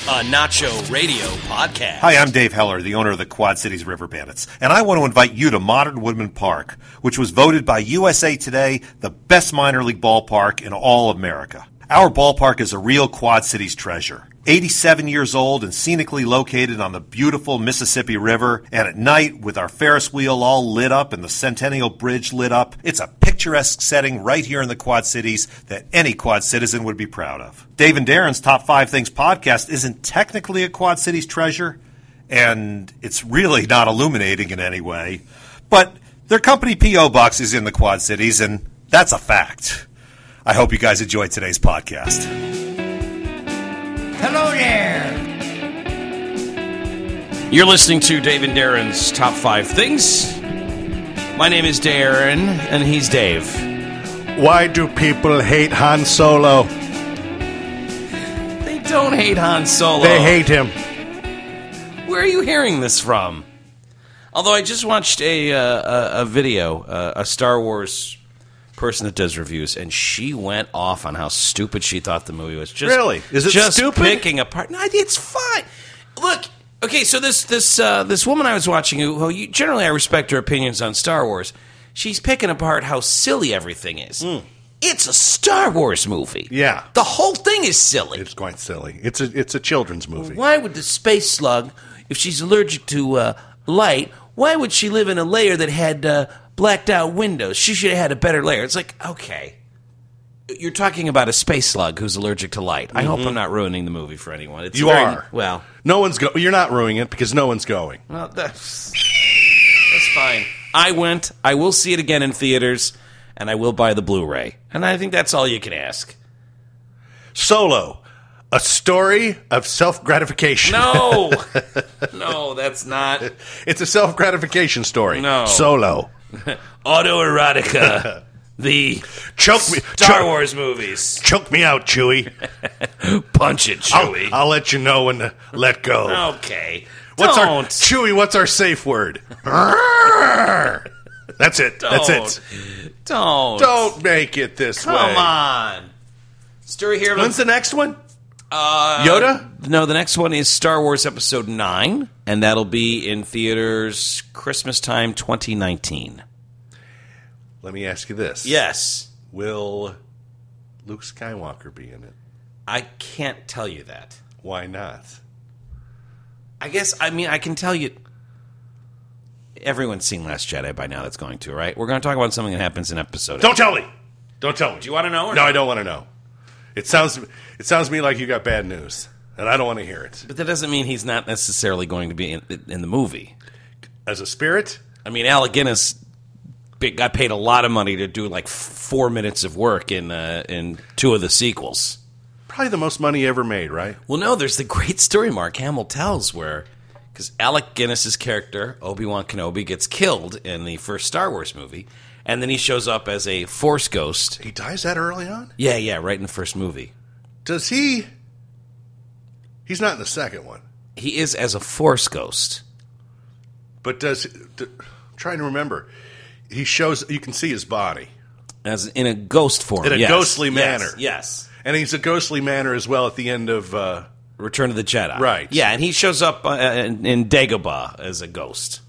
a Nacho Radio podcast. Hi, I'm Dave Heller, the owner of the Quad Cities River Bandits, and I want to invite you to Modern Woodman Park, which was voted by USA Today the best minor league ballpark in all of America. Our ballpark is a real Quad Cities treasure. 87 years old and scenically located on the beautiful Mississippi River, and at night with our Ferris wheel all lit up and the Centennial Bridge lit up, it's a picturesque setting right here in the Quad Cities that any Quad citizen would be proud of. Dave and Darren's Top 5 Things podcast isn't technically a Quad Cities treasure, and it's really not illuminating in any way, but their company P.O. Box is in the Quad Cities, and that's a fact. I hope you guys enjoyed today's podcast. Hello there. You're listening to Dave and Darren's Top 5 Things. My name is Darren, and he's Dave. Why do people hate Han Solo? They don't hate Han Solo. They hate him. Where are you hearing this from? Although I just watched a video, a Star Wars person that does reviews, and she went off on how stupid she thought the movie was. Just, really? Is it just stupid? Picking apart. No, it's fine. Look, okay, so this woman I was watching, who generally I respect her opinions on Star Wars, she's picking apart how silly everything is. It's a Star Wars movie. Yeah. The whole thing is silly. It's quite silly. It's a children's movie. Why would the space slug, if she's allergic to light, why would she live in a layer that had blacked out windows? She should have had a better layer. It's like, okay, you're talking about a space slug who's allergic to light. I hope I'm not ruining the movie for anyone. It's You are. Well, No one's You're not ruining it because no one's going. well, that's fine. I went. I will see it again in theaters, and I will buy the Blu-ray. And I think that's all you can ask. Solo, a story of self-gratification. No, no, that's not. It's a self-gratification story. No. Solo. Autoerotica. The Star Wars movies. Choke me out, Chewie. Punch it, Chewie. I'll let you know when to let go. Okay. Chewie, what's our safe word? That's it. That's it. Don't make it this way. Come on. Story here. When's the next one? Yoda? No, the next one is Star Wars Episode 9, and that'll be in theaters Christmas time 2019. Let me ask you this. Yes. Will Luke Skywalker be in it? I can't tell you that. Why not? I can tell you. Everyone's seen Last Jedi by now that's going to, right? We're going to talk about something that happens in episode 8. Don't tell me. Don't tell me. Do you want to know? No, I don't want to know. It sounds to me like you got bad news, and I don't want to hear it. But that doesn't mean he's not necessarily going to be in the movie. As a spirit? I mean, Alec Guinness got paid a lot of money to do like 4 minutes of work in 2 of the sequels. Probably the most money ever made, right? Well, no, there's the great story Mark Hamill tells where, because Alec Guinness's character, Obi-Wan Kenobi, gets killed in the first Star Wars movie, and then he shows up as a Force ghost. He dies that early on? Yeah, right in the first movie. Does he... He's not in the second one. He is as a Force ghost. But I'm trying to remember. He shows... You can see his body. As in a ghost form. In a ghostly manner. Yes. And he's a ghostly manner as well at the end of... Return of the Jedi. Right. Yeah, and he shows up in Dagobah as a ghost.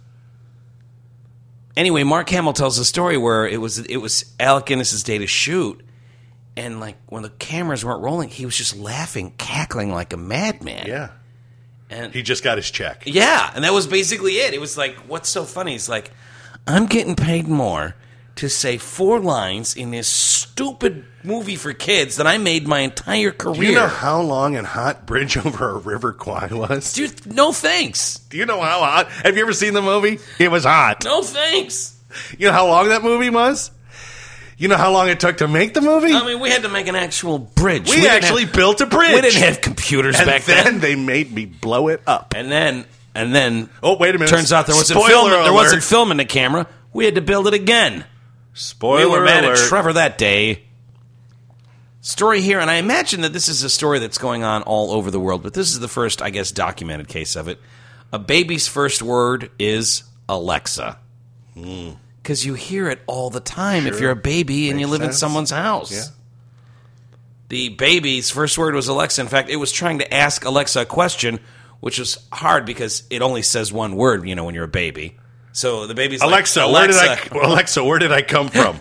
Anyway, Mark Hamill tells a story where it was Alec Guinness's day to shoot, and like when the cameras weren't rolling, he was just laughing, cackling like a madman. Yeah. And he just got his check. Yeah, and that was basically it. It was like, what's so funny? He's like, I'm getting paid more to say 4 lines in this stupid movie for kids that I made my entire career. Do you know how long a hot bridge over a river Kwai was? Dude, no thanks. Do you know how hot? Have you ever seen the movie? It was hot. No thanks. You know how long that movie was? You know how long it took to make the movie? I mean, we had to make an actual bridge. We actually built a bridge. We didn't have computers back then. And then they made me blow it up. And then oh, wait a minute. Turns out there wasn't film in the camera. We had to build it again. Spoiler we were mad alert. at Trevor that day. Story here, and I imagine that this is a story that's going on all over the world, but this is the first, I guess, documented case of it. A baby's first word is Alexa. Because you hear it all the time if you're a baby and you live in someone's house. Yeah. the baby's first word was Alexa. In fact, it was trying to ask Alexa a question, which was hard because it only says one word, when you're a baby. So the baby's Alexa, like, Alexa, where did I come from?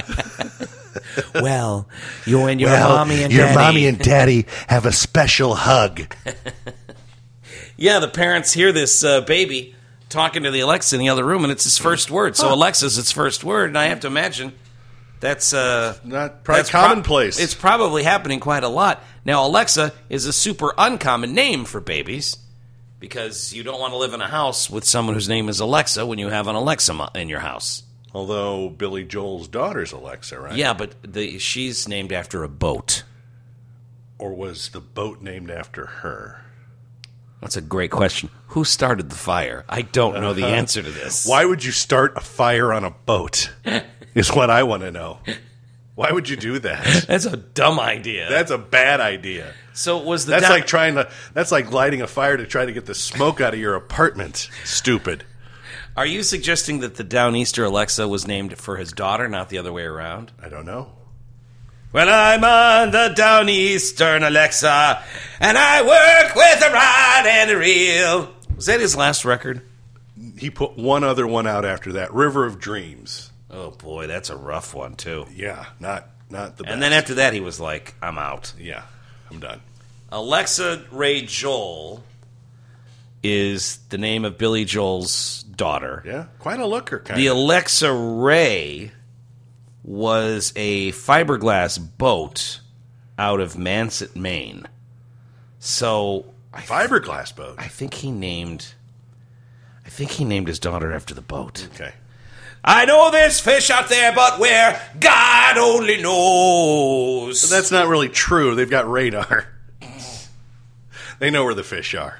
Well, you and your mommy and your daddy. mommy and daddy have a special hug. Yeah, the parents hear this baby talking to the Alexa in the other room, and it's his first word. So Alexa's its first word, and I have to imagine that's not probably commonplace. It's probably happening quite a lot. Now, Alexa is a super uncommon name for babies because you don't want to live in a house with someone whose name is Alexa when you have an Alexa in your house. Although Billy Joel's daughter's Alexa, right? Yeah, but she's named after a boat. Or was the boat named after her? That's a great question. Who started the fire? I don't know the answer to this. Why would you start a fire on a boat? Is what I want to know. Why would you do that? That's a dumb idea. That's a bad idea. So was the That's like lighting a fire to try to get the smoke out of your apartment. Stupid. Are you suggesting that the Downeaster Alexa was named for his daughter, not the other way around? I don't know. Well, I'm on the Downeastern Alexa, and I work with a rod and a reel. Was that his last record? He put one other one out after that, River of Dreams. Oh, boy, that's a rough one, too. Yeah, not the best. And then after that, he was like, I'm out. Yeah, I'm done. Alexa Ray Joel is the name of Billy Joel's daughter. Yeah, quite a looker, kind The of. Alexa Ray was a fiberglass boat out of Manset, Maine. So Fiberglass boat. I think he named his daughter after the boat. Okay. I know there's fish out there, but where God only knows. But that's not really true. They've got radar. They know where the fish are.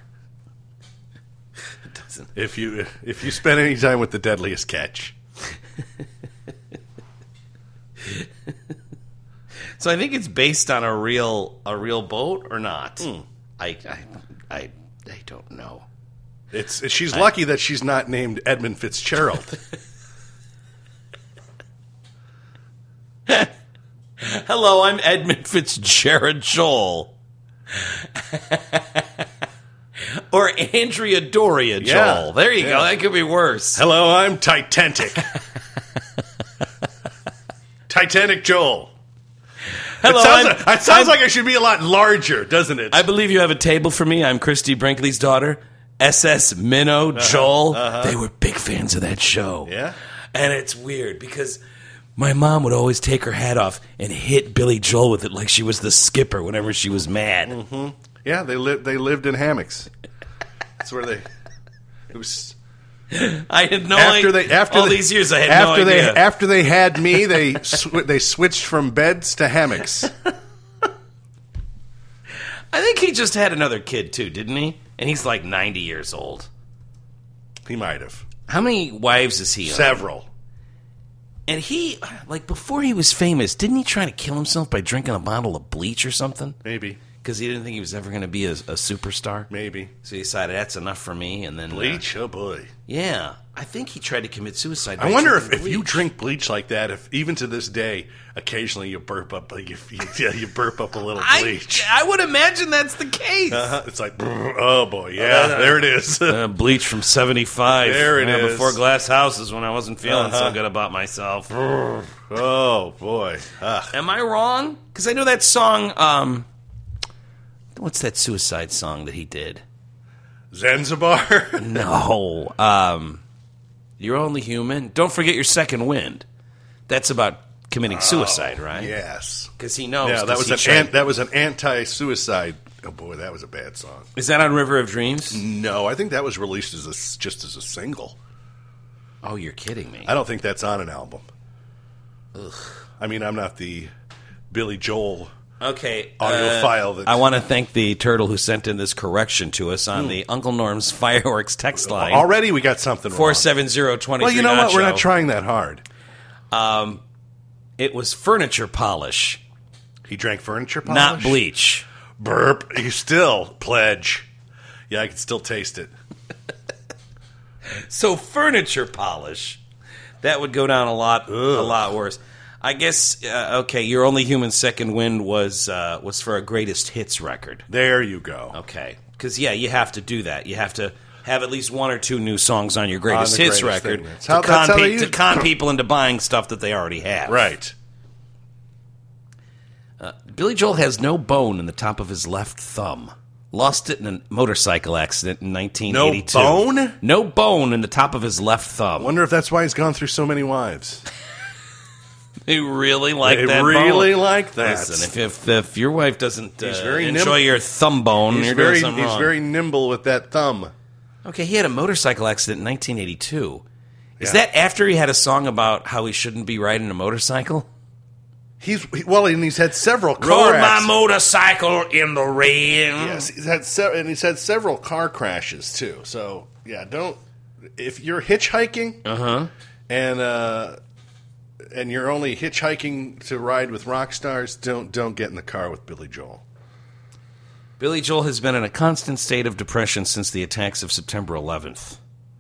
If you spend any time with the deadliest catch. So I think it's based on a real boat or not. I don't know. She's lucky that she's not named Edmund Fitzgerald. Hello, I'm Edmund Fitzgerald Joel. Or Andrea Doria Joel. Yeah, There you go. That could be worse. Hello, I'm Titanic. Titanic Joel. Hello, It sounds like I should be a lot larger, doesn't it? I believe you have a table for me. I'm Christy Brinkley's daughter, SS Minnow Joel. They were big fans of that show. Yeah? And it's weird because my mom would always take her hat off and hit Billy Joel with it like she was the skipper whenever she was mad. Mm-hmm. Yeah, they lived in hammocks. That's where it was. I had no idea. All these years, I had no idea. After they had me, they switched from beds to hammocks. I think he just had another kid, too, didn't he? And he's like 90 years old. He might have. How many wives is he on? Several. And he, like, before he was famous, didn't he try to kill himself by drinking a bottle of bleach or something? Maybe. Because he didn't think he was ever going to be a superstar? Maybe. So he decided, that's enough for me, and then... Bleach? Oh, boy. Yeah. I think he tried to commit suicide. I wonder if you drink bleach like that, if even to this day, occasionally you burp up, you burp up a little bleach. I would imagine that's the case. It's like, oh boy, yeah, there it is. Bleach from 75. There it is. Before Glass Houses when I wasn't feeling so good about myself. Oh boy. Am I wrong? Because I know that song, what's that suicide song that he did? Zanzibar? No. You're Only Human. Don't forget your second wind. That's about committing suicide, right? Yes. Because he knows. Yeah, that was an anti-suicide. Oh boy, that was a bad song. Is that on River of Dreams? No, I think that was released just as a single. Oh, you're kidding me. I don't think that's on an album. Ugh. I mean, I'm not the Billy Joel audiophile. I want to thank the turtle who sent in this correction to us on the Uncle Norm's Fireworks text line. Already we got something wrong. 470-23. Well, you know what? We're not trying that hard. It was furniture polish. He drank furniture polish? Not bleach. Burp. You still pledge. Yeah, I can still taste it. So furniture polish, that would go down a lot worse. I guess, okay, Your Only Human Second Wind was for a greatest hits record. There you go. Okay. Because, you have to do that. You have to have at least one or two new songs on your greatest hits record to con people into buying stuff that they already have. Right. Billy Joel has no bone in the top of his left thumb. Lost it in a motorcycle accident in 1982. No bone? No bone in the top of his left thumb. I wonder if that's why he's gone through so many wives. They really like that They really bone. like that. Listen, if your wife doesn't enjoy your thumb bone, you're doing something wrong. He's very nimble with that thumb. Okay, he had a motorcycle accident in 1982. Is that after he had a song about how he shouldn't be riding a motorcycle? And he's had several car Rode accidents. my motorcycle in the rain. Yes, he's had several car crashes too. So if you're hitchhiking, and you're only hitchhiking to ride with rock stars, don't get in the car with Billy Joel. Billy Joel has been in a constant state of depression since the attacks of September 11th.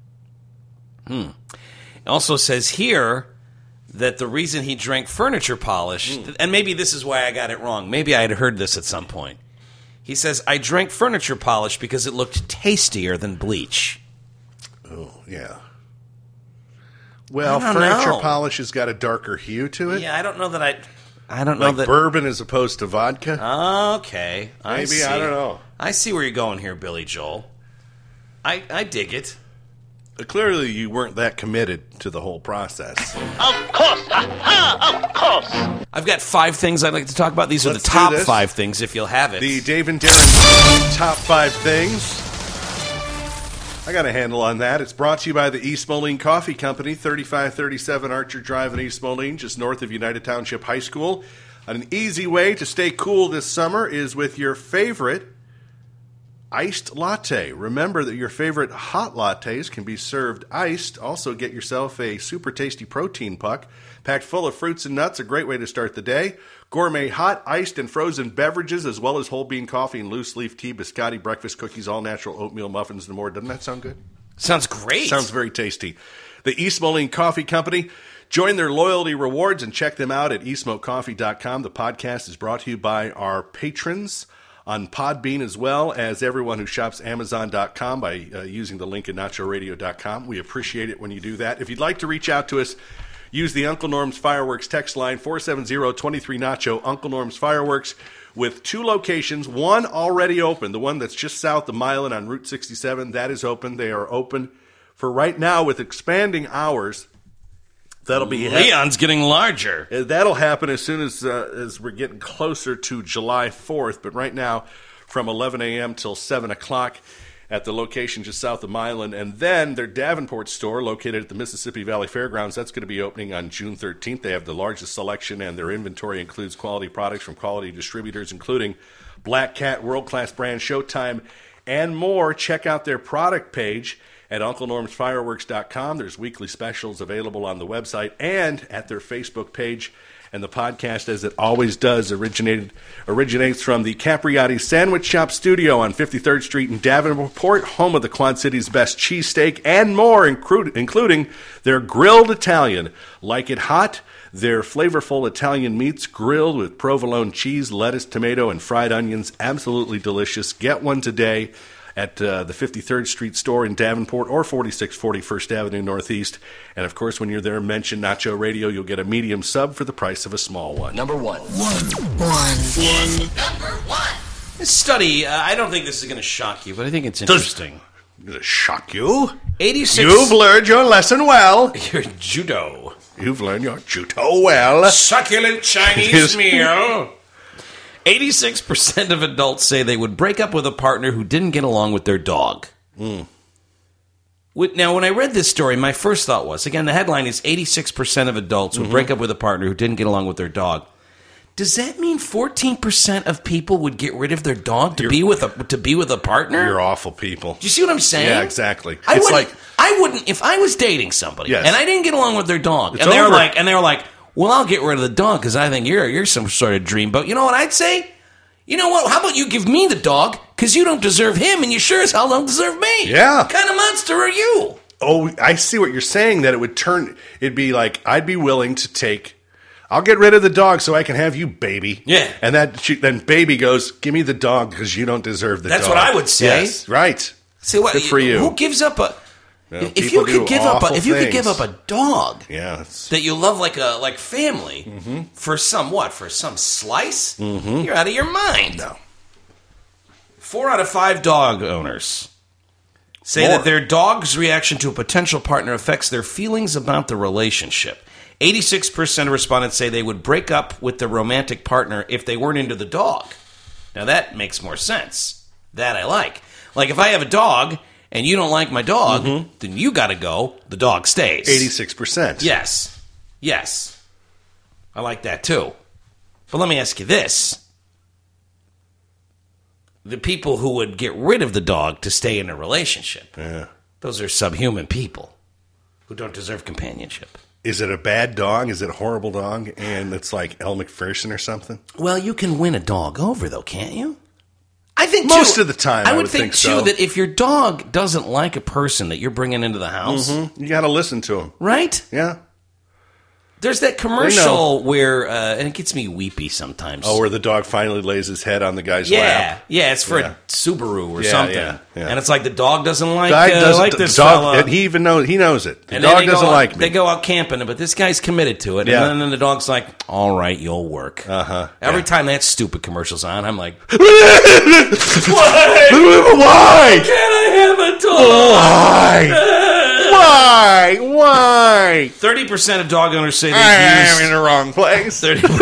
It also says here that the reason he drank furniture polish, and maybe this is why I got it wrong. Maybe I had heard this at some point. He says, I drank furniture polish because it looked tastier than bleach. Oh, yeah. Well, furniture polish has got a darker hue to it. Yeah, I don't know that I don't know like that bourbon as opposed to vodka. Okay, I don't know. I see where you're going here, Billy Joel. I dig it. Clearly, you weren't that committed to the whole process. Of course, of course. I've got 5 things I'd like to talk about. These are the top 5 things, if you'll have it. The Dave and Darren top 5 things. I got a handle on that. It's brought to you by the East Moline Coffee Company, 3537 Archer Drive in East Moline, just north of United Township High School. An easy way to stay cool this summer is with your favorite iced latte. Remember that your favorite hot lattes can be served iced. Also, get yourself a super tasty protein puck packed full of fruits and nuts, a great way to start the day. Gourmet hot, iced, and frozen beverages, as well as whole bean coffee and loose leaf tea, biscotti, breakfast cookies, all natural oatmeal muffins, and more. Doesn't that sound good? Sounds great. Sounds very tasty. The East Moline Coffee Company. Join their loyalty rewards and check them out at eastmokecoffee.com. The podcast is brought to you by our patrons on Podbean, as well as everyone who shops Amazon.com by using the link at NachoRadio.com. We appreciate it when you do that. If you'd like to reach out to us, use the Uncle Norm's Fireworks text line, 470-23-NACHO, Uncle Norm's Fireworks, with 2 locations, one already open, the one that's just south of Milan on Route 67. That is open. They are open for right now with expanding hours. That'll be Leon's getting larger. That'll happen as soon as we're getting closer to July 4th. But right now, from 11 a.m. till 7 o'clock at the location just south of Milan. And then their Davenport store, located at the Mississippi Valley Fairgrounds, that's going to be opening on June 13th. They have the largest selection, and their inventory includes quality products from quality distributors, including Black Cat, world-class brand Showtime, and more. Check out their product page at UncleNormsFireworks.com. There's weekly specials available on the website and at their Facebook page. And the podcast, as it always does, originates from the Capriati Sandwich Shop Studio on 53rd Street in Davenport, home of the Quad City's best cheesesteak and more, including their grilled Italian. Like it hot, their flavorful Italian meats grilled with provolone cheese, lettuce, tomato, and fried onions. Absolutely delicious. Get one today at the 53rd Street store in Davenport or 4640 First Avenue Northeast. And, of course, when you're there, mention Nacho Radio. You'll get a medium sub for the price of a small one. Number one. This study, I don't think this is going to shock you, but I think it's interesting. Does it shock you? 86. You've learned your lesson well. Your judo. You've learned your judo well. Succulent Chinese meal. 86% of adults say they would break up with a partner who didn't get along with their dog. Now, when I read this story, my first thought was, again, the headline is 86% of adults would break up with a partner who didn't get along with their dog. Does that mean 14% of people would get rid of their dog to be with a partner? You're awful people. Do you see what I'm saying? Yeah, exactly. I wouldn't if I was dating somebody and I didn't get along with their dog, It's and they over. were like, well, I'll get rid of the dog because I think you're some sort of dreamboat. You know what I'd say? You know what? How about you give me the dog because you don't deserve him and you sure as hell don't deserve me? Yeah. What kind of monster are you? Oh, I see what you're saying, that it'd be like, I'd be willing to take I'll get rid of the dog so I can have you, baby. Yeah. And then baby goes, give me the dog because you don't deserve the That's dog. what I would say. Yes, right. See what? Good for you. Who gives up a? Well, if people you could do give up, awful if you could give things. up a dog Yeah. that you love like family for some what? For some slice? You're out of your mind. No. 4 out of 5 dog owners say More. that their dog's reaction to a potential partner affects their feelings about the relationship. 86% of respondents say they would break up with their romantic partner if they weren't into the dog. Now that makes more sense. That I like. Like if I have a dog and you don't like my dog, then you got to go. The dog stays. 86%. Yes. I like that too. But let me ask you this. The people who would get rid of the dog to stay in a relationship, those are subhuman people who don't deserve companionship. Is it a bad dog? Is it a horrible dog? And it's like Elle Macpherson or something? Well, you can win a dog over, though, can't you? I think Most of the time, I would think think so. too that if your dog doesn't like a person that you're bringing into the house, You got to listen to him. right? Yeah. There's that commercial where, and it gets me weepy sometimes. Oh, where the dog finally lays his head on the guy's lap. Yeah, it's for Yeah. a Subaru or Yeah, something, yeah. and it's like the dog doesn't like this dog, fella. and he even knows it. The And then dog they go doesn't out- like me. They go out camping, but this guy's committed to it. Yeah. And then the dog's like, all right, you'll work. Every time that stupid commercial's on, I'm like, why Why? can't I have a dog? Why? 30% of dog owners say I'm they've in the wrong place.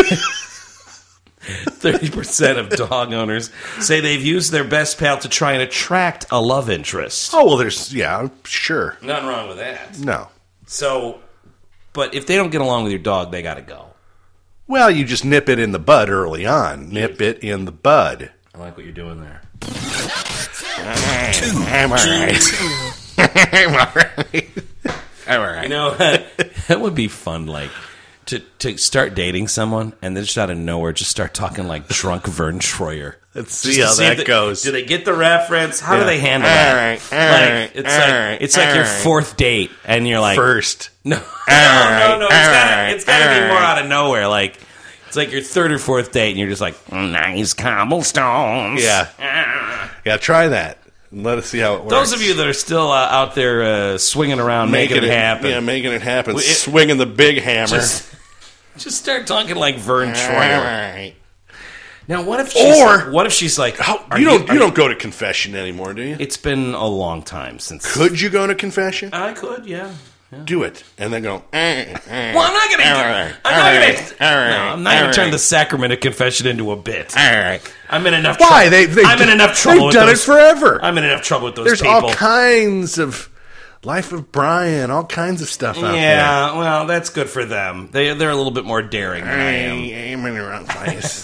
30% of dog owners say they've used their best pal to try and attract a love interest. Oh, well, sure. Nothing wrong with that. No. So, but if they don't get along with your dog, they got to go. Well, you just nip it in the bud early on. Nip it in the bud. I like what you're doing there. I'm all right. I'm all right. I'm all right. You know, that would be fun, like, to start dating someone and then just out of nowhere just start talking like drunk Vern Troyer. Let's Just see to how that if goes. Do they get the reference? How do Yeah. they handle All that? right, all right, It's like your fourth date and you're like... First. No, right, no. It's gotta be more out of nowhere. Like, it's like your third or fourth date and you're just like, nice cobblestones. Yeah. Yeah, try that. And let us see how it works. Those of you that are still out there swinging around, making it happen. Yeah, making it happen. Well, Swinging the big hammer. Just start talking like Vern all Troyer. right. Now, what if she's like, You don't go to confession anymore, do you? It's been a long time since. Could you go to confession? I could, yeah. Do it, and then go. Well, I'm not going to. I'm not going to turn the sacrament of confession into a bit. All right. I'm in enough. Why? I'm in enough trouble. They've with done those, it forever. I'm in enough trouble with those There's people. all kinds of Life of Brian, all kinds of stuff out there. Yeah, well, that's good for them. They're a little bit more daring than I am. I'm in the wrong place.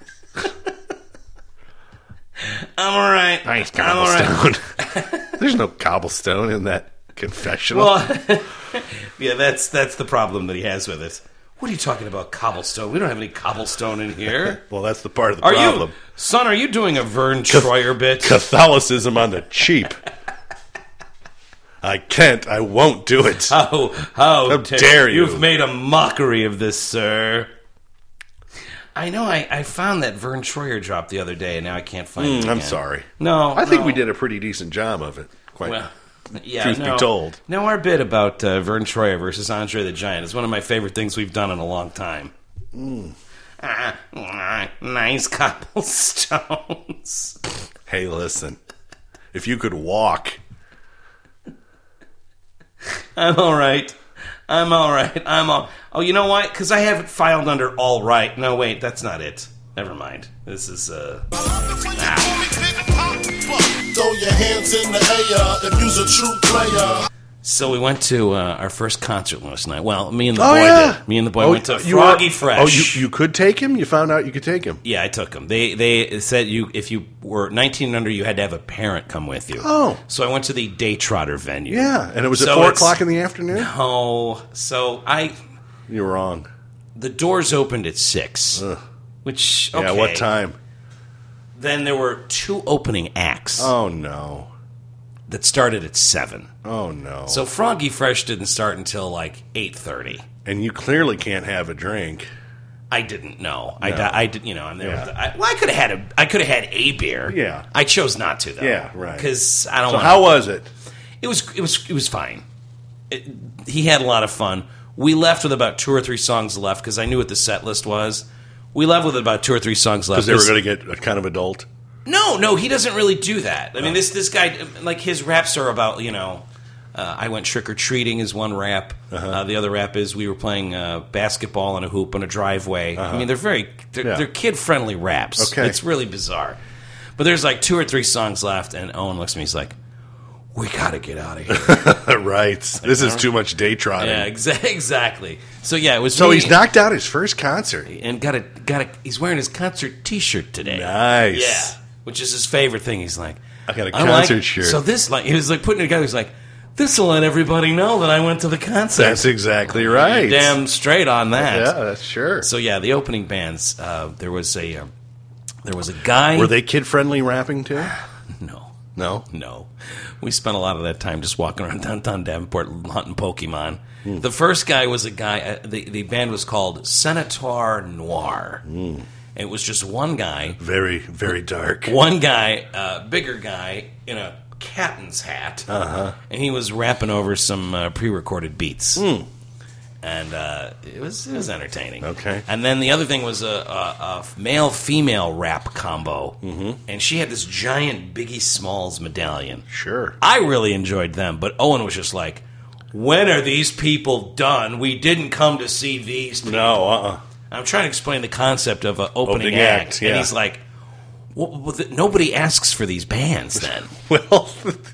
I'm all right. Nice I'm all right. cobblestone. There's no cobblestone in that confessional. Well, yeah, that's the problem that he has with it. What are you talking about, cobblestone? We don't have any cobblestone in here. Well, that's the part of the Are problem. you, son? Are you doing a Vern Troyer bit? Catholicism on the cheap. I can't. I won't do it. How dare you. You've made a mockery of this, sir. I know. I found that Vern Troyer drop the other day, and now I can't find it again. I'm sorry. No, I think no. we did a pretty decent job of it. Quite. Well, yeah, Truth be told. No, our bit about Vern Troyer versus Andre the Giant is one of my favorite things we've done in a long time. Nice cobblestones. Hey, listen. If you could walk. I'm all right. Oh, you know why? Because I have it filed under all right. No, wait, that's not it. Never mind. This is, Throw your hands in the air if you's a true player. So we went to our first concert last night. Well, me and the Oh, boy yeah. did. Me and the boy went to you Froggy were- Fresh. Oh, you could take him? You found out you could take him? Yeah, I took him. They said if you were 19 and under, you had to have a parent come with you. Oh. So I went to the Day Trotter venue. Yeah, and it was at So 4 it's- o'clock in the afternoon? Oh, so You're wrong. the doors opened at 6. Which, okay. Yeah, what time? Then there were 2 opening acts Oh, no. that started at 7. Oh, no. So Froggy Fresh didn't start until like 8:30. And you clearly can't have a drink. I didn't know. No. I did, and there Yeah. I could have had a beer. Yeah. I chose not to though. Yeah, right. Because I don't. So wanna, how was it? It was fine. He had a lot of fun. We left with about 2 or 3 songs left because I knew what the set list was. We left with about 2 or 3 songs left Because they were going to get a kind of adult. No, he doesn't really do that. I mean, this guy, like, his raps are about, I went trick-or-treating is one rap. The other rap is we were playing basketball in a hoop on a driveway. I mean, they're kid-friendly raps. Okay. It's really bizarre. But there's like 2 or 3 songs left, and Owen looks at me, he's like, we got to get out of here. Right. This is too much day trotting. Yeah, exactly. So, yeah, it was So me, he's knocked out his first concert. and he's wearing his concert T-shirt today. Nice. Yeah, which is his favorite thing. He's like, I got a concert shirt. So this, he was like putting it together. He's like, this will let everybody know that I went to the concert. That's exactly right. Damn straight on that. Yeah, that's sure. So yeah, the opening bands. There was a guy. Were they kid-friendly rapping too? No. No? We spent a lot of that time just walking around downtown Davenport hunting Pokemon. The first guy was a guy. The band was called Senator Noir. It was just one guy. Very, very dark. One guy, bigger guy, in a captain's hat. And he was rapping over some pre-recorded beats. And it was entertaining. Okay. And then the other thing was a male-female rap combo. And she had this giant Biggie Smalls medallion. Sure. I really enjoyed them, but Owen was just like, when are these people done? We didn't come to see these people. No, I'm trying to explain the concept of an opening Opening act. act, yeah. And he's like, nobody asks for these bands then. Well,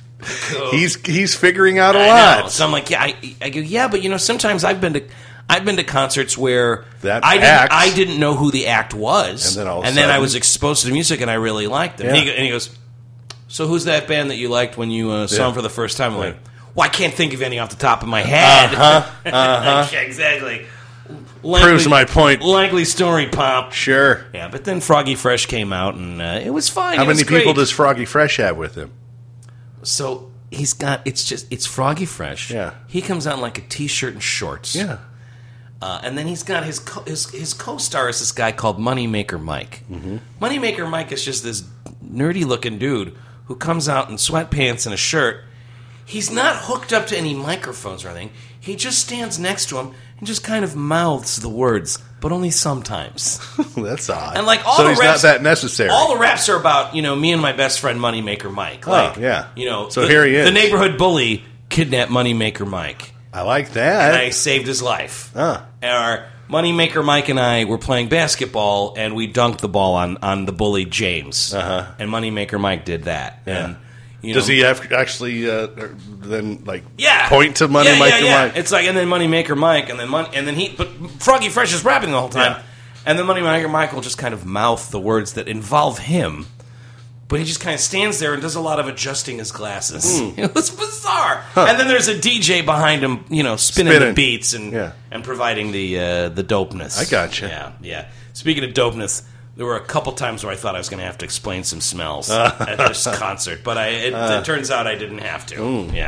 he's figuring out a I lot. know. So I'm like, yeah, I go, yeah, but sometimes I've been to concerts where That I act- didn't know who the act was, And then all of a I sudden- was exposed to the music and I really liked them. Yeah. And he goes, so who's that band that you liked when you saw them for the first time? I'm like, well, I can't think of any off the top of my head. Like, exactly. Proves my point. Likely story, Pop. Sure. Yeah, but then Froggy Fresh came out and it was fine. How It was many people great. does Froggy Fresh have with him? So he's got it's Froggy Fresh. Yeah. He comes out in like a t-shirt and shorts. Yeah. And then he's got his co-star is this guy called Moneymaker Mike. Moneymaker Mike is just this nerdy looking dude who comes out in sweatpants and a shirt. He's not hooked up to any microphones or anything. He just stands next to him and just kind of mouths the words, but only sometimes. That's odd. And like all so the he's raps, not that necessary. All the raps are about me and my best friend Moneymaker Mike. Like, yeah. So the, here he is. The neighborhood bully kidnapped Moneymaker Mike. I like And that. I saved his life. Huh. Our Moneymaker Mike and I were playing basketball, and we dunked the ball on the bully James. And Moneymaker Mike did that. Yeah. And Does he have actually then like yeah. point to Money Mike? Mike? It's like, and then Moneymaker Mike, and then but Froggy Fresh is rapping the whole time, Yeah. and then Moneymaker Mike will just kind of mouth the words that involve him. But he just kind of stands there and does a lot of adjusting his glasses. It was bizarre. And then there's a DJ behind him, spinning the beats and providing the dopeness. I gotcha. Yeah. Speaking of dopeness, there were a couple times where I thought I was going to have to explain some smells at this concert, but it turns out I didn't have to. Yeah.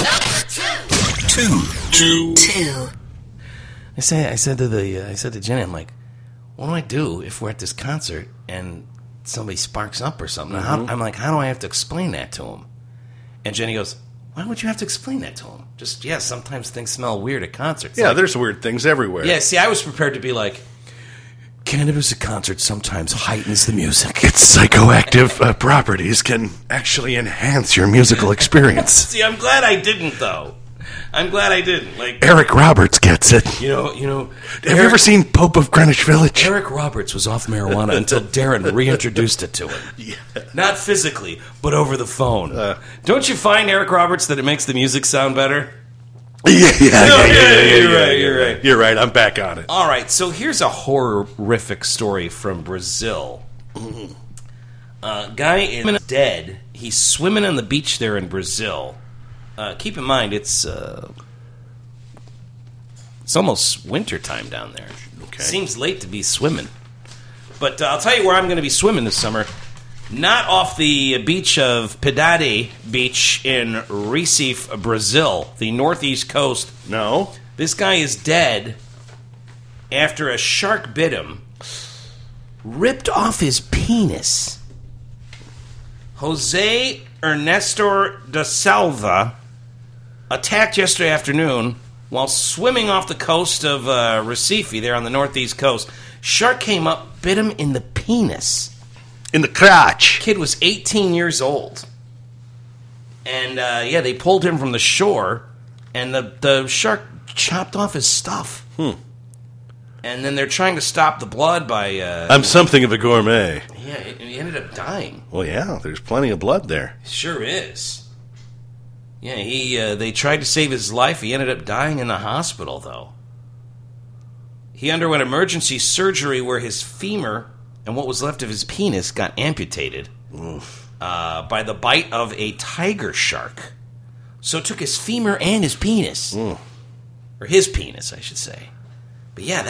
Two. I said to Jenny, I'm like, what do I do if we're at this concert and somebody sparks up or something? I'm like, how do I have to explain that to him? And Jenny goes, why would you have to explain that to him? Just, sometimes things smell weird at concerts. Yeah, Like, there's weird things everywhere. yeah, see, I was prepared to be like, cannabis at concerts sometimes heightens the music. Its psychoactive properties can actually enhance your musical experience. See, I'm glad I didn't, though. I'm glad I didn't. Like, Eric Roberts gets it. you know. Have you ever seen Pope of Greenwich Village? Eric Roberts was off marijuana until Darren reintroduced it to him. Yeah. Not physically, but over the phone. Don't you find, Eric Roberts, that it makes the music sound better? Yeah. You're right. You're right. I'm back on it. All right, so here's a horrific story from Brazil. Guy is dead. He's swimming on the beach there in Brazil. Keep in mind, it's almost winter time down there. Okay. Seems late to be swimming. But I'll tell you where I'm going to be swimming this summer. Not off the beach of Piedade Beach in Recife, Brazil, the northeast coast. No. This guy is dead after a shark bit him, ripped off his penis. Jose Ernesto da Silva attacked yesterday afternoon while swimming off the coast of Recife, there on the northeast coast. Shark came up, bit him in the penis. In the crotch. Kid was 18 years old. And, they pulled him from the shore, and the shark chopped off his stuff. And then they're trying to stop the blood by... I'm something of a gourmet. Yeah, he ended up dying. Well, yeah, there's plenty of blood there. Sure is. Yeah, they tried to save his life. He ended up dying in the hospital, though. He underwent emergency surgery where his femur and what was left of his penis got amputated by the bite of a tiger shark. So it took his femur and his penis. Or his penis, I should say. But yeah,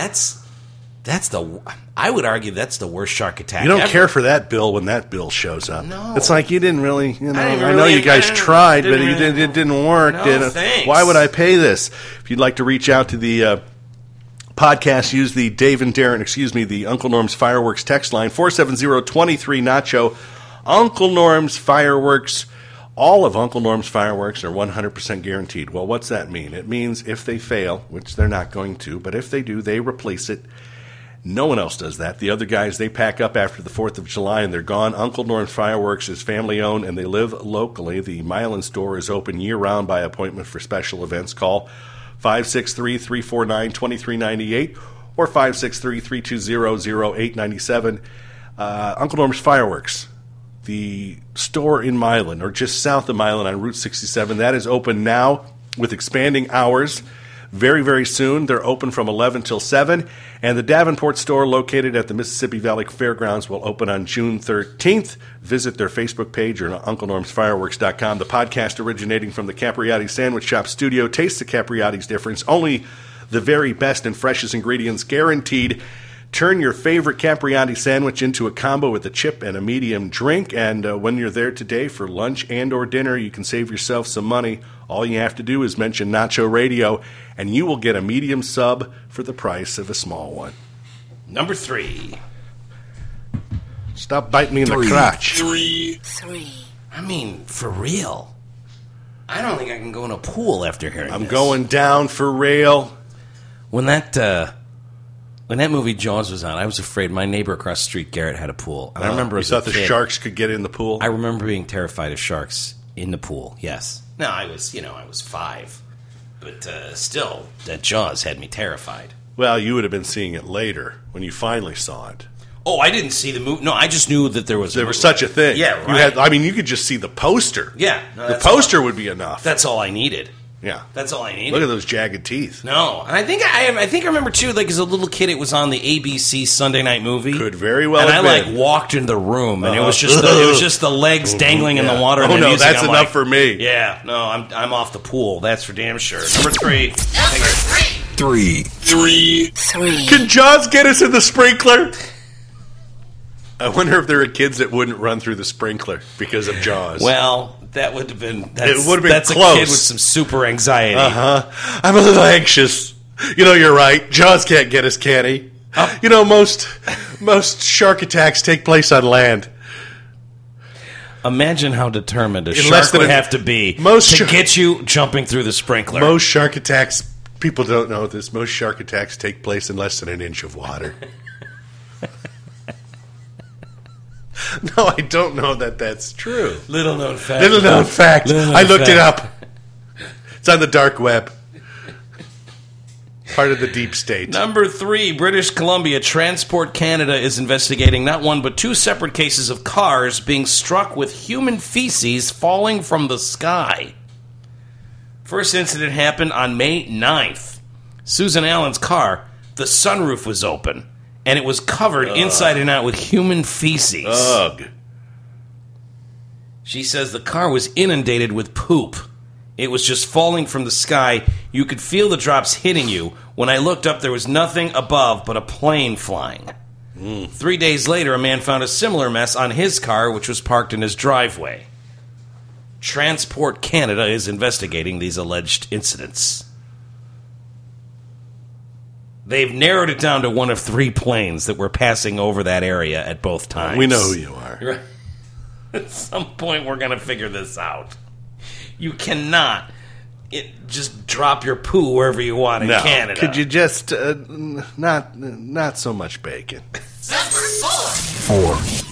I would argue that's the worst shark attack You don't ever. care for that bill when that bill shows up. No. It's like you didn't really, I know really- you guys I tried, but didn't it didn't work. No, thanks. Why would I pay this? If you'd like to reach out to the podcast, use the the Uncle Norm's Fireworks text line, 470-23-NACHO. Uncle Norm's Fireworks. All of Uncle Norm's Fireworks are 100% guaranteed. Well, what's that mean? It means if they fail, which they're not going to, but if they do, they replace it. No one else does that. The other guys, they pack up after the 4th of July and they're gone. Uncle Norm's Fireworks is family-owned and they live locally. The Milan store is open year-round by appointment for special events. Call 563-349-2398 or 563-320-0897. Uncle Norm's Fireworks, the store in Milan, or just south of Milan on Route 67, that is open now with expanding hours. Very, very soon, they're open from 11 till 7. And the Davenport store, located at the Mississippi Valley Fairgrounds, will open on June 13th. Visit their Facebook page or UncleNormsFireworks.com. The podcast originating from the Capriati Sandwich Shop studio. Taste the Capriati's difference. Only the very best and freshest ingredients guaranteed. Turn your favorite Capriati sandwich into a combo with a chip and a medium drink. And when you're there today for lunch and or dinner, you can save yourself some money. All you have to do is mention Nacho Radio, and you will get a medium sub for the price of a small one. Number 3. Stop biting me in the crotch. 3. I mean, for real. I don't think I can go in a pool after hearing I'm this. going down for rail. When that movie Jaws was on, I was afraid. My neighbor across the street, Garrett, had a pool. And I remember You as thought a the kid, sharks could get in the pool? I remember being terrified of sharks in the pool, yes. No, I was 5. But still, that Jaws had me terrified. Well, you would have been seeing it later when you finally saw it. Oh, I didn't see the movie. No, I just knew that there was such a thing. Yeah, right. You could just see the poster. Yeah. No, the poster would be enough. That's all I needed. Yeah. That's all I needed. Look at those jagged teeth. No, and I think I remember too. Like as a little kid, it was on the ABC Sunday Night Movie. Could very well. And have I been. Walked into the room, and it was just the legs dangling in the water. Oh and the no, music. that's I'm enough like, for me. Yeah, no, I'm off the pool. That's for damn sure. Number 3. Three. Can Jaws get us in the sprinkler? I wonder if there are kids that wouldn't run through the sprinkler because of Jaws. Well, that would have been. It would have been that's close. a kid with some super anxiety. I'm a little anxious. You're right. Jaws can't get us, can he? Most shark attacks take place on land. Imagine how determined a In shark less than would a- have to be most to shark- get you jumping through the sprinkler. Most shark attacks, people don't know this, most shark attacks take place in less than an inch of water. No, I don't know that that's true. Little known fact. Little known fact. Little known I looked it fact. up. It's on the dark web. Part of the deep state. Number 3, British Columbia. Transport Canada is investigating not one but 2 separate cases of cars being struck with human feces falling from the sky. First incident happened on May 9th. Susan Allen's car, the sunroof was open, and it was covered inside and out with human feces. Ugh. She says the car was inundated with poop. It was just falling from the sky. You could feel the drops hitting you. When I looked up, there was nothing above but a plane flying. 3 days later, a man found a similar mess on his car, which was parked in his driveway. Transport Canada is investigating these alleged incidents. They've narrowed it down to one of 3 planes that were passing over that area at both times. We know who you are. Right. At some point, we're going to figure this out. You cannot just drop your poo wherever you want in Canada. Could you just not so much bacon? Four.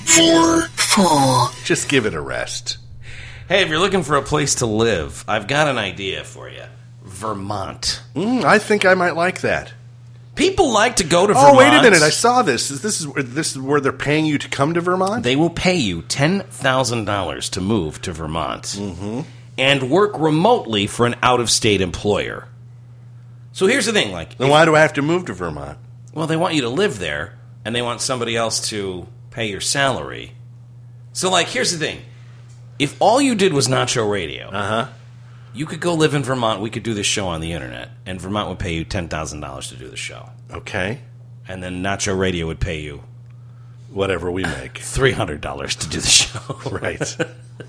Just give it a rest. Hey, if you're looking for a place to live, I've got an idea for you. Vermont. I think I might like that. People like to go to Vermont. Oh, wait a minute! I saw this. This is where they're paying you to come to Vermont. They will pay you $10,000 to move to Vermont and work remotely for an out-of-state employer. So here's the thing: then why do I have to move to Vermont? Well, they want you to live there, and they want somebody else to pay your salary. So, here's the thing: if all you did was Nacho Radio, you could go live in Vermont. We could do this show on the internet, and Vermont would pay you $10,000 to do the show. Okay. And then Nacho Radio would pay you whatever we make, $300 to do the show. Right.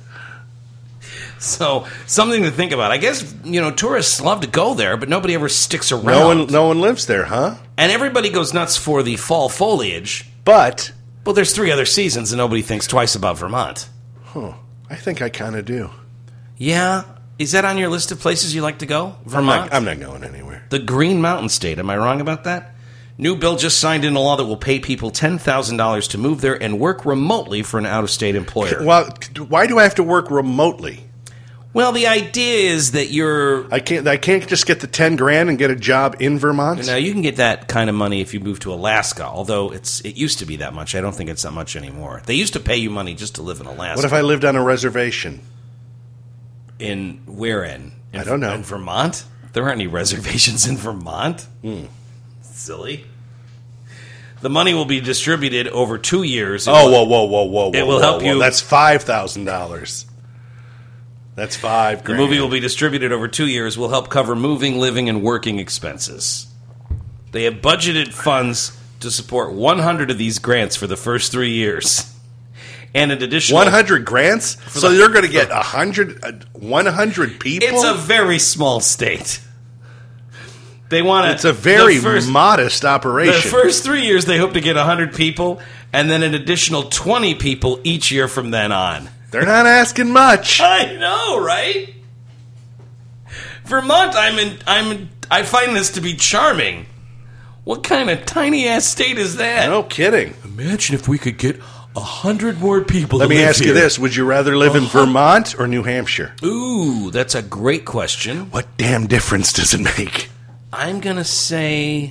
So something to think about. I guess tourists love to go there, but nobody ever sticks around. No one lives there, huh? And everybody goes nuts for the fall foliage. But there's 3 other seasons, and nobody thinks twice about Vermont. I think I kind of do. Yeah. Is that on your list of places you like to go? Vermont? I'm not going anywhere. The Green Mountain State. Am I wrong about that? New bill just signed into law that will pay people $10,000 to move there and work remotely for an out-of-state employer. Well, why do I have to work remotely? Well, the idea is that I can't just get the $10,000 and get a job in Vermont? Now, you can get that kind of money if you move to Alaska, although it used to be that much. I don't think it's that much anymore. They used to pay you money just to live in Alaska. What if I lived on a reservation? In where in? I don't know. In Vermont? There aren't any reservations in Vermont. Silly. The money will be distributed over 2 years. Whoa. It will help you. That's $5,000. That's $5,000. The movie will be distributed over 2 years. Will help cover moving, living, and working expenses. They have budgeted funds to support 100 of these grants for the first 3 years. And an additional 100 grants? So you're going to get 100 people? It's a very small state. They want to. It's a very modest operation. The first 3 years, they hope to get 100 people, and then an additional 20 people each year from then on. They're not asking much. I know, right? Vermont, I find this to be charming. What kind of tiny ass state is that? No kidding. Imagine if we could get 100 more people. Let me ask you this: would you rather live in Vermont or New Hampshire? Ooh, that's a great question. What damn difference does it make? I'm gonna say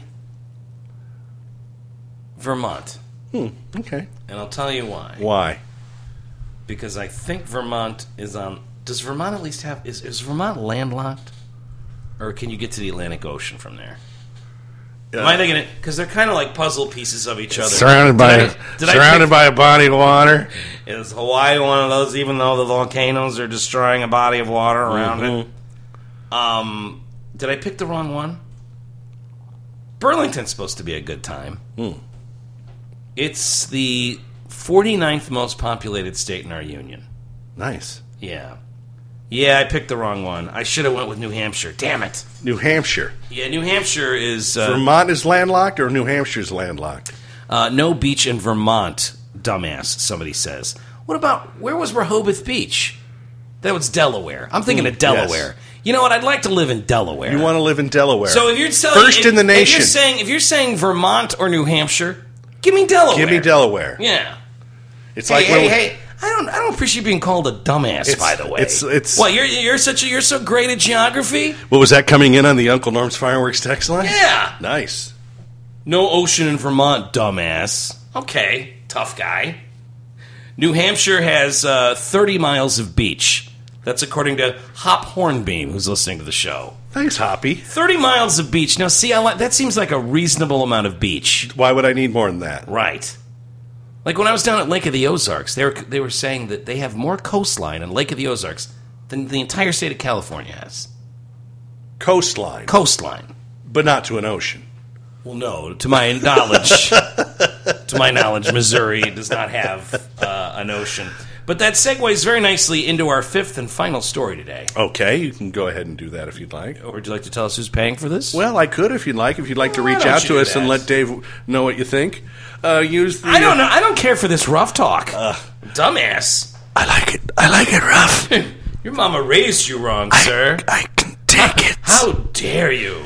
Vermont. Okay. And I'll tell you why. Why? Because I think Vermont is on... Does Vermont at least have... Is Vermont landlocked? Or can you get to the Atlantic Ocean from there? Am I thinking it? Because they're kind of like puzzle pieces of each other. Surrounded by a body of water. Is Hawaii one of those, even though the volcanoes are destroying a body of water around it? Did I pick the wrong one? Burlington's supposed to be a good time. It's the 49th most populated state in our union. Nice. Yeah. Yeah, I picked the wrong one. I should have went with New Hampshire. Damn it. New Hampshire. Yeah, New Hampshire is... Vermont is landlocked or New Hampshire's landlocked? No beach in Vermont, dumbass, somebody says. What about... Where was Rehoboth Beach? That was Delaware. I'm thinking of Delaware. Yes. You know what? I'd like to live in Delaware. You want to live in Delaware. So if you're telling... First in the nation. If you're saying Vermont or New Hampshire, give me Delaware. Give me Delaware. Yeah. It's hey, I don't appreciate being called a dumbass. By the way, it's what you're so great at geography. What was that coming in on the Uncle Norm's Fireworks text line? Yeah, nice. No ocean in Vermont, dumbass. Okay, tough guy. New Hampshire has 30 miles of beach. That's according to Hop Hornbeam, who's listening to the show. Thanks, Hoppy. 30 miles of beach. Now, see, that seems like a reasonable amount of beach. Why would I need more than that? Right. Like when I was down at Lake of the Ozarks, they were saying that they have more coastline in Lake of the Ozarks than the entire state of California has. Coastline? Coastline. But not to an ocean. Well, no. To my knowledge, Missouri does not have an ocean. But that segues very nicely into our fifth and final story today. Okay, you can go ahead and do that if you'd like. Or would you like to tell us who's paying for this? Well, I could if you'd like. If you'd like to Why reach don't out you to do us and that? let Dave know what you think, use the... I don't know. I don't care for this rough talk. Dumbass. I like it. I like it rough. Your mama raised you wrong, sir. I can take it. How dare you?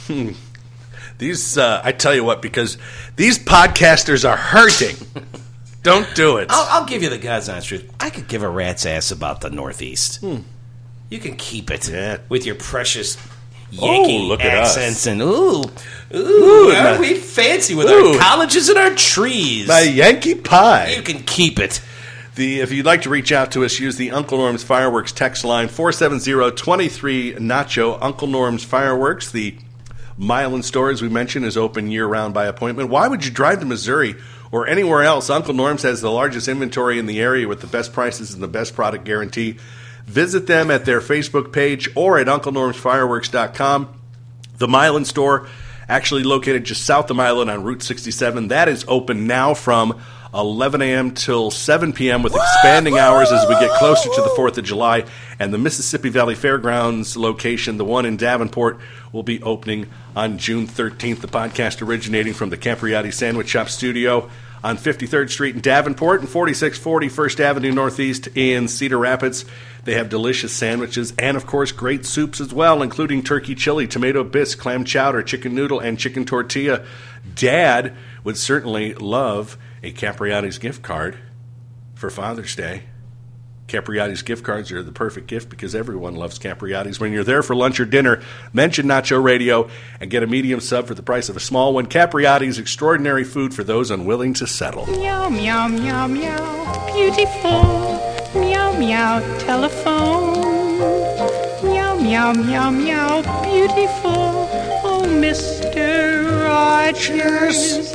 These, I tell you what, because these podcasters are hurting. Don't do it. I'll give you the God's honest truth. I could give a rat's ass about the Northeast. You can keep it with your precious Yankee look at us. accents and aren't we fancy with our colleges and our trees? My Yankee pie. You can keep it. If you'd like to reach out to us, use the Uncle Norm's Fireworks text line 470-23-NACHO. Uncle Norm's Fireworks, the Milan store, as we mentioned, is open year-round by appointment. Why would you drive to Missouri or anywhere else? Uncle Norm's has the largest inventory in the area with the best prices and the best product guarantee. Visit them at their Facebook page or at UncleNormsFireworks.com. The Milan store, actually located just south of Milan on Route 67, that is open now from 11 a.m. till 7 p.m. with expanding hours as we get closer to the 4th of July. And the Mississippi Valley Fairgrounds location, the one in Davenport, will be opening on June 13th. The podcast originating from the Capriati Sandwich Shop studio on 53rd Street in Davenport and 4640 First Avenue Northeast in Cedar Rapids. They have delicious sandwiches and, of course, great soups as well, including turkey chili, tomato bisque, clam chowder, chicken noodle, and chicken tortilla. Dad would certainly love a Capriati's gift card for Father's Day. Capriati's gift cards are the perfect gift because everyone loves Capriati's. When you're there for lunch or dinner, mention Nacho Radio and get a medium sub for the price of a small one. Capriati's, extraordinary food for those unwilling to settle. Meow, meow, meow, meow, beautiful. Meow, meow, telephone. Meow, meow, meow, meow, beautiful. Oh, Mr. Rogers.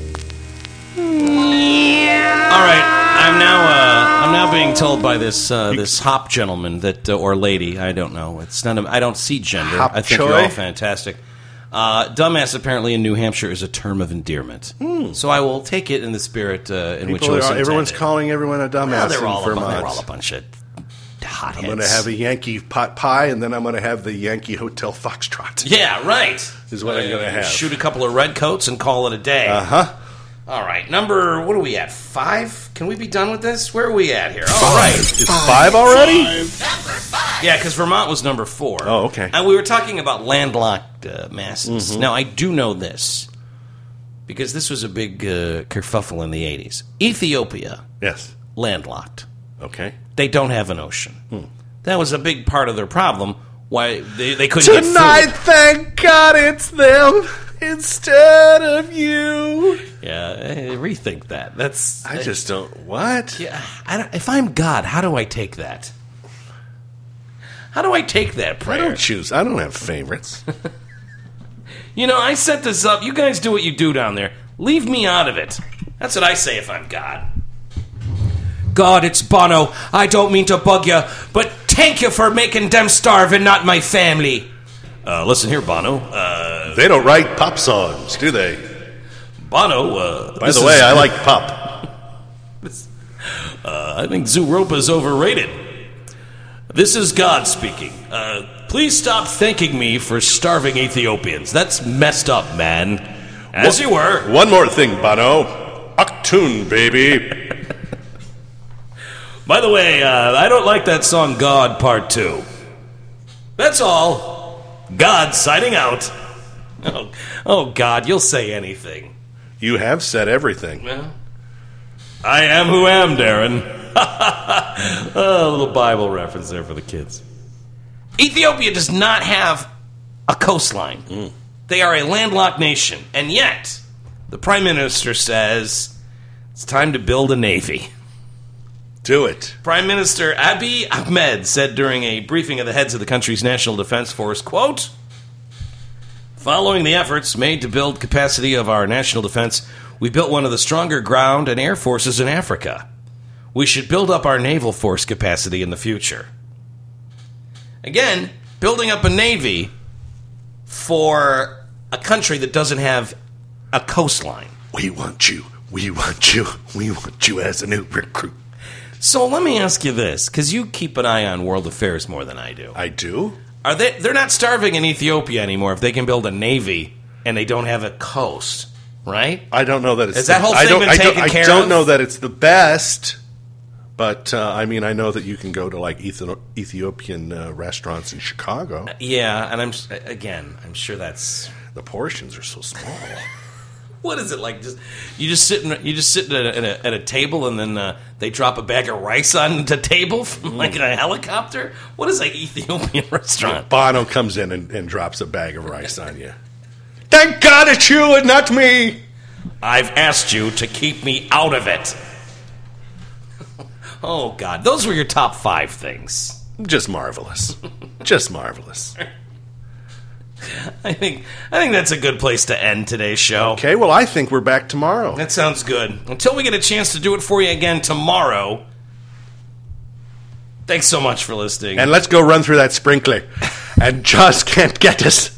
Meow. All right, I'm now being told by this this hop gentleman that or lady, I don't know. It's not. I don't see gender. Hop I think choy? you're all fantastic. Dumbass apparently in New Hampshire is a term of endearment, so I will take it in the spirit in which it was intended. Everyone's calling everyone a dumbass Well, they're all in Vermont. a bunch of hotheads. I'm going to have a Yankee pot pie, and then I'm going to have the Yankee Hotel Foxtrot. Yeah, right. Is what I'm gonna have. Shoot a couple of red coats and call it a day. Uh-huh. All right, what are we at? 5? Can we be done with this? Where are we at here? All right. It's 5 already? Yeah, because Vermont was number 4. Oh, okay. And we were talking about landlocked masses. Mm-hmm. Now, I do know this, because this was a big kerfuffle in the 80s. Ethiopia, Yes. landlocked. Okay. They don't have an ocean. That was a big part of their problem, why they couldn't get Tonight, food. thank God it's them instead of you. Yeah, rethink that. I just don't... What? Yeah, if I'm God, how do I take that? How do I take that I prayer? don't choose. I don't have favorites. You know, I set this up. You guys do what you do down there. Leave me out of it. That's what I say if I'm God. God, it's Bono. I don't mean to bug you, but thank you for making them starve and not my family. Listen here, Bono. They don't write pop songs, do they? Bono, By the way, I like pop. I think Zooropa's overrated. This is God speaking. Please stop thanking me for starving Ethiopians. That's messed up, man. As you were. One more thing, Bono. Achtung, baby. By the way, I don't like that song God Part 2. That's all. God signing out. Oh, God, you'll say anything. You have said everything. Well, I am who am, Darren. A little Bible reference there for the kids. Ethiopia does not have a coastline. They are a landlocked nation. And yet, the Prime Minister says it's time to build a navy. Do it. Prime Minister Abiy Ahmed said during a briefing of the heads of the country's National Defense Force, quote, following the efforts made to build capacity of our national defense, we built one of the stronger ground and air forces in Africa. We should build up our naval force capacity in the future. Again, building up a navy for a country that doesn't have a coastline. We want you. We want you. We want you as a new recruit. So let me ask you this, because you keep an eye on world affairs more than I do. I do? They're not starving in Ethiopia anymore if they can build a navy and they don't have a coast, right? I don't know that it's... Has that whole thing been taken care of? I don't know that it's the best, but, I know that you can go to, like, Ethiopian restaurants in Chicago. Yeah, and I'm sure that's... The portions are so small. What is it like? You just sit at a table and then they drop a bag of rice on the table from like a helicopter. What is an Ethiopian restaurant? Bono comes in and drops a bag of rice on you. Thank God it's you and not me. I've asked you to keep me out of it. Oh God, those were your top 5 things. Just marvelous. Just marvelous. I think that's a good place to end today's show. Okay, well, I think we're back tomorrow. That sounds good. Until we get a chance to do it for you again tomorrow, thanks so much for listening. And let's go run through that sprinkler. And Jaws can't get us.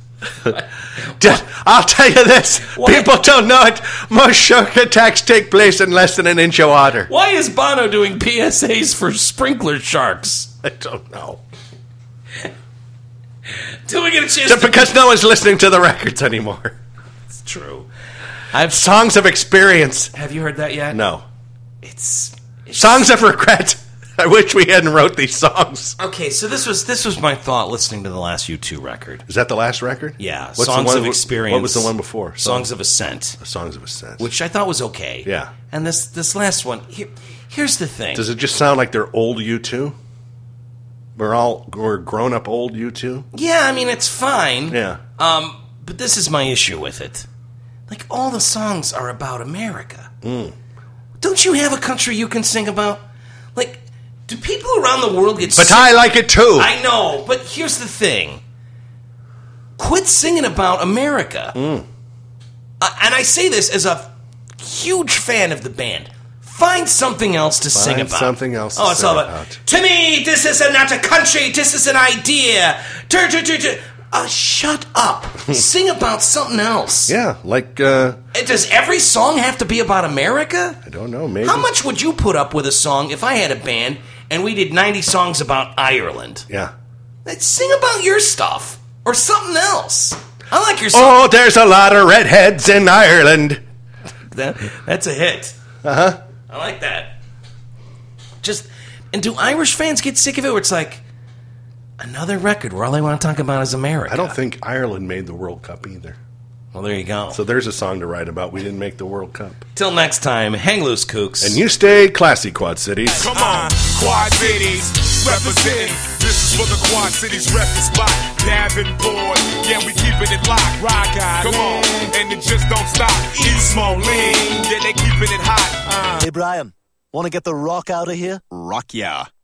I'll tell you this. What? People don't know it. Most shark attacks take place in less than an inch of water. Why is Bono doing PSAs for sprinkler sharks? I don't know. Till we get a chance Just because no one's listening to the records anymore. It's true. Songs of experience. Have you heard that yet? No. It's Songs of regret. I wish we hadn't wrote these songs. Okay, so this was my thought listening to the last U2 record. Is that the last record? Yeah, What's Songs the one, of Experience. What was the one before? Songs of Ascent. Songs of Ascent. Which I thought was okay. Yeah. And this last one, here's the thing. Does it just sound like they're old U2? We're grown up old U2? Yeah, it's fine. Yeah. But this is my issue with it. Like, all the songs are about America. Don't you have a country you can sing about? Like, do people around the world get But I like it too. I know, but here's the thing. Quit singing about America. And I say this as a huge fan of the band. Find something else to sing about. Something else to it's sing all about. To me, this is not a country. This is an idea. Shut up. Sing about something else. Yeah, like... Does every song have to be about America? I don't know, maybe. How much would you put up with a song if I had a band and we did 90 songs about Ireland? Yeah. Sing about your stuff. Or something else. I like your song. Oh, there's a lot of redheads in Ireland. That's a hit. Uh-huh. I like that. And do Irish fans get sick of it where it's like, another record where all they want to talk about is America? I don't think Ireland made the World Cup either. Well, there you go. So there's a song to write about. We didn't make the World Cup. Till next time, hang loose, kooks. And you stay classy, Quad Cities. Come on, Quad Cities, representing. This is for the Quad Cities record spot. Davenport, yeah, we keeping it locked. Rock out, come on, and it just don't stop. East Moline, yeah, they keeping it hot. Hey, Brian, want to get the rock out of here? Rock yeah.